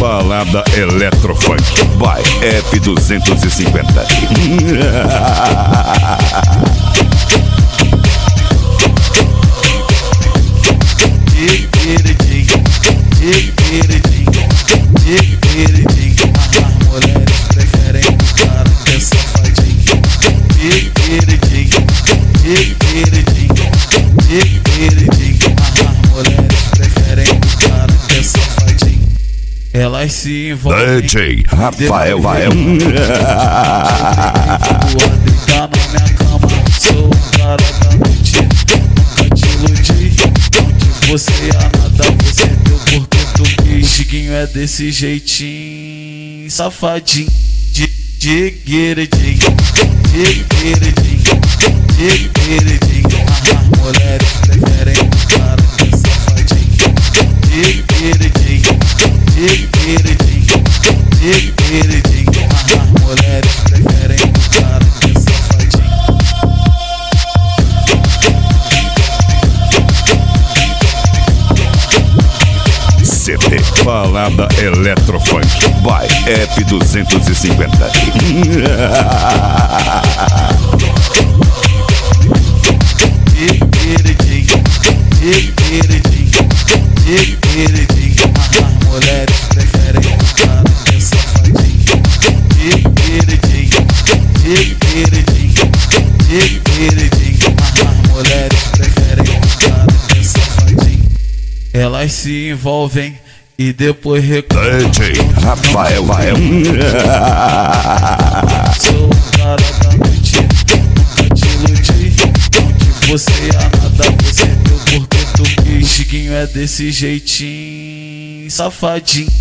Balada Eletrofunk by F250. As mulheres preferem o cara que é safadinho. As mulheres preferem o cara que é safadinho. Elas se envolvem. DJ Rafael Vael. Deitar na minha cama, sou o cara da noite. Nunca te iludi, onde você ia nada, você deu porque tu quis. Chiguinho é desse jeitinho, safadinho. As mulheres preferem o cara que é safadinho. As mulheres preferem o cara que é safadinho. CD Balada Eletrofunk by F250. As mulheres preferem o cara que é safadinho. As mulheres preferem o cara que é safadinho. Elas se envolvem e depois reclamam. DJ Rafael Vael. Sou o cara da noite, nunca te iludi. Onde você ia nada, você deu porque tu quis. Chiguinho é desse jeitinho, safadinho.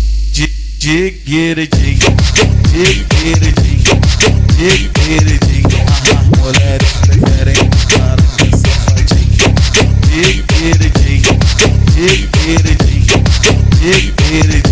As mulheres preferem o cara que é safadinho.